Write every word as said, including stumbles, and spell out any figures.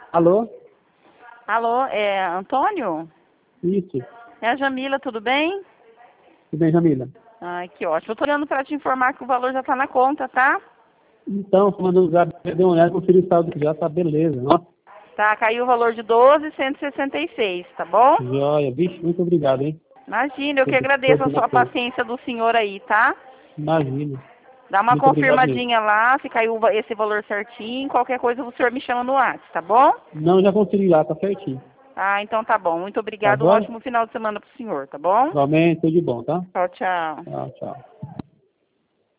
Alô? Alô, é Antônio? Isso. É a Jamila, tudo bem? Tudo bem, Jamila? Ai, que ótimo. Eu tô olhando para te informar que o valor já tá na conta, tá? Então, mandou usar, deu uma olhada, conferir o saldo já, tá beleza. Nossa, Tá, caiu o valor de doze mil cento e sessenta e seis, tá bom? joia. Vixe, muito obrigado, hein? Imagina, eu que Todo, agradeço a todo na sua força. paciência do senhor aí, tá? Imagina. Dá uma Muito obrigado mesmo. confirmadinha lá, se caiu va- esse valor certinho, qualquer coisa o senhor me chama no WhatsApp, tá bom? Não, já conferi lá, tá certinho. Ah, então tá bom. Muito Tá obrigado, um joia? ótimo final de semana pro senhor, tá bom? Igualmente, tudo de bom, tá? Tchau, tchau. Tchau, tchau.